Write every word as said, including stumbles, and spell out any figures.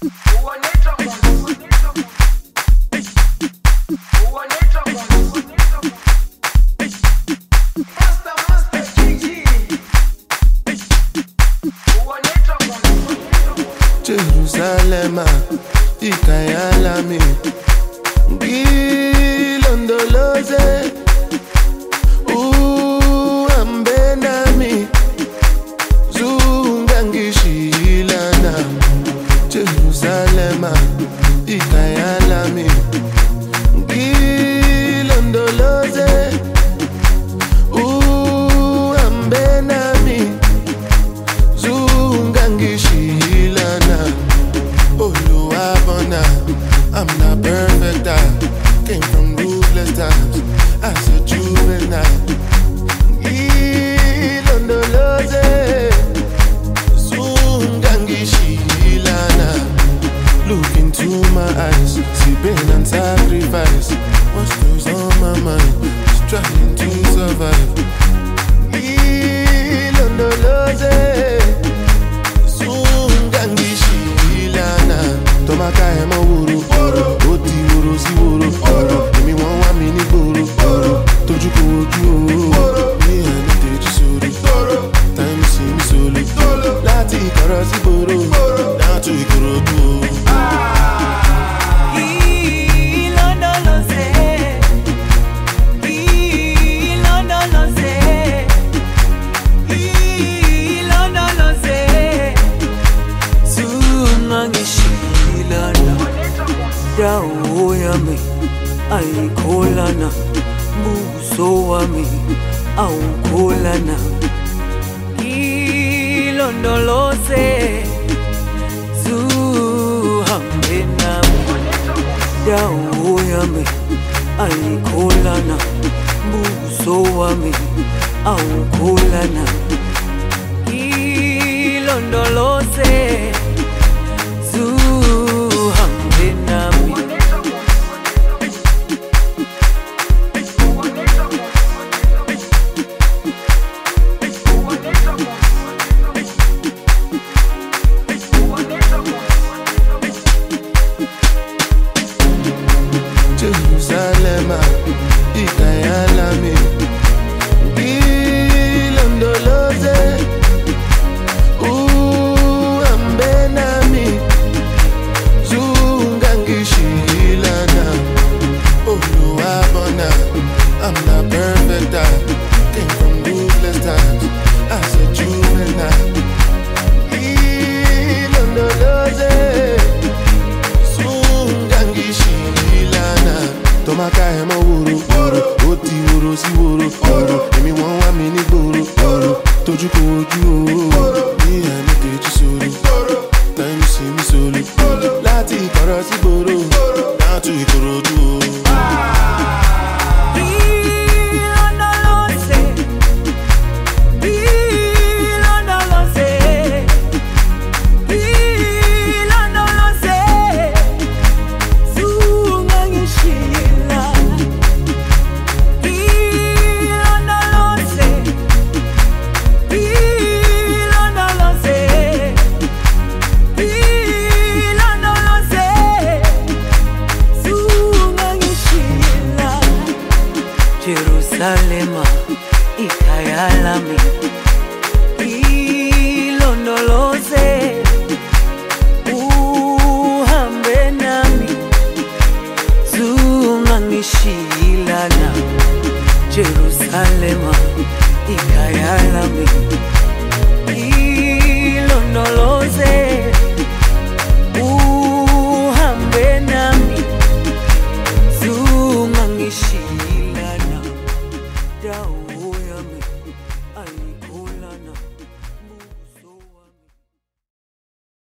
Jerusalem, ikayalami, gilondoloze, uambenami, zungangishilana. Jerusalem, ikayalami, gilondoloze, uambenami, zungangishilana. I'm not perfect, I came from ruthless times as a juvenile. Ilondoloze, Zungangishilana. Look into my eyes, see pain and sacrifice. What's goes on my mind, just trying to survive. Ilondoloze, Zungangishilana. Tomaka emo wuru, oti wuru si wuru. Emi won wa mi ni gboro, toju ko oju o. Mi eni teji sori, time si mi solo. Lati ikoro si gboro, down to Ikorodu o. Dawo yami ayikholana, buso wami awukholana. Ilondoloze, zuhambe nami. Dawo yami ayikholana, buso wami awukholana. Ilondoloze, zuhambe nami. Jerusalem, ikayalami, ilondoloze, uambenami, zungangishilana. Oluwabona, I'm not perfect, I came from ruthless times as a juvenile. Ilondoloze, Tomaka emo wuru, oti wuru si wuru. Emi won wa mi ni gboro, toju ko oju o. Mi eni teji sori, time si mi solo. Lati ikoro si gboro, down to Ikorodu o. Jerusalem, ikayalami, ilondoloze, uhambe nami, zungangishilana. Jerusalem, ikayalami, ilondoloze.